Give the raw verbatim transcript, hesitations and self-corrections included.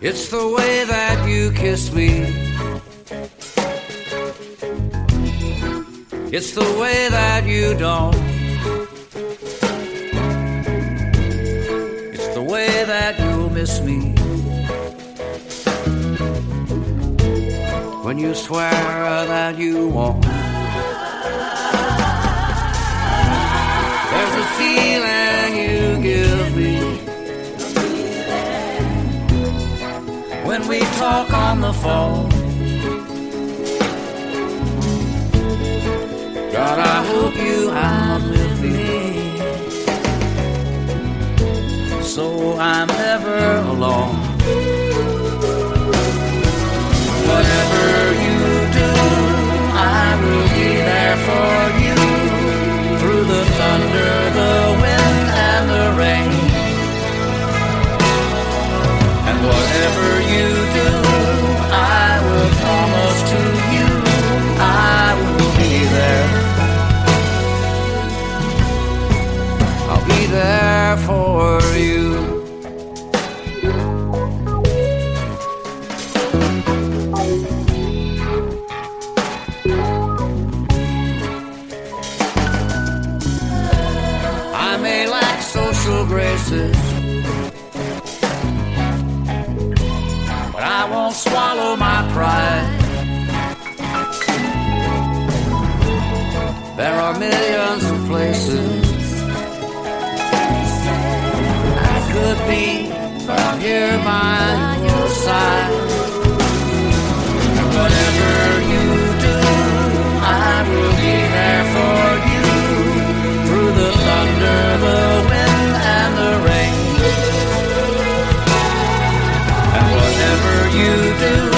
It's the way that you kiss me. It's the way that you don't. It's the way that you'll miss me when you swear that you won't. There's a feeling you give me when we talk on the phone. God, I hope you outlive me, so I'm never alone. Whatever you do, I will be there for you, through the thunder, the wind, and the rain. And whatever you do, I will promise to you, I will be there. I'll be there for you. I may lack social graces, but I won't swallow my pride. There are millions of places I could be, but I'm here by your side. Whatever you do, I will be there for you, through the thunder, the wind, and the rain. And whatever you do,